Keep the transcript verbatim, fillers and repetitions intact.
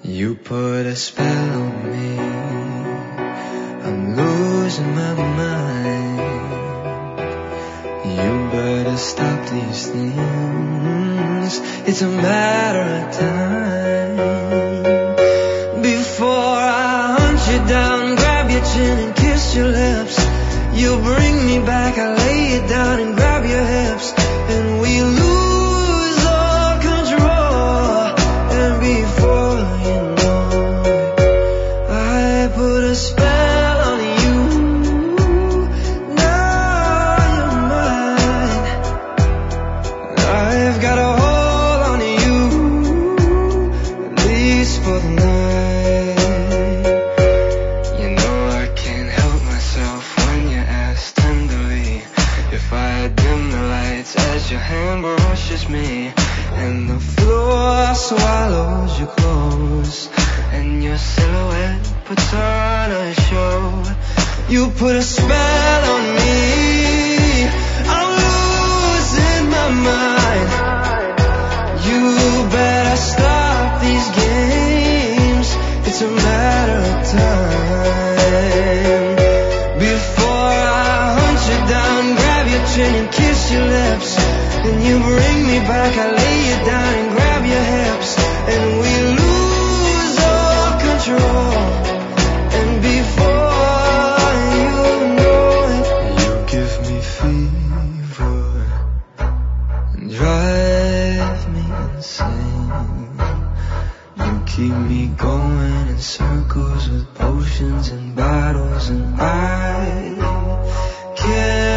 You put a spell on me, I'm losing my mind. You better stop these things, it's a matter of time. Before I hunt you down, grab your chin and kiss your lips. You bring me back, I lay you down and grab your hips, and we lose all control. And before you know it, I put a spell on you. Now you're mine. I've got a hold on you, at least for the night. You know I can't help myself when you ask tenderly if I dim the lights as your hand brushes me, and the floor swallows your clothes, and your silhouette puts on a show. You put a spell on me, I'm losing my mind. You better stop these games, it's a matter of time. Before I hunt you down, grab your chin and kiss your lips, and you bring me back, I lay you down and grab your hips, and we lose all control. And before you know it, you give me fever and drive me insane. You keep me going in circles with potions and bottles, and I can't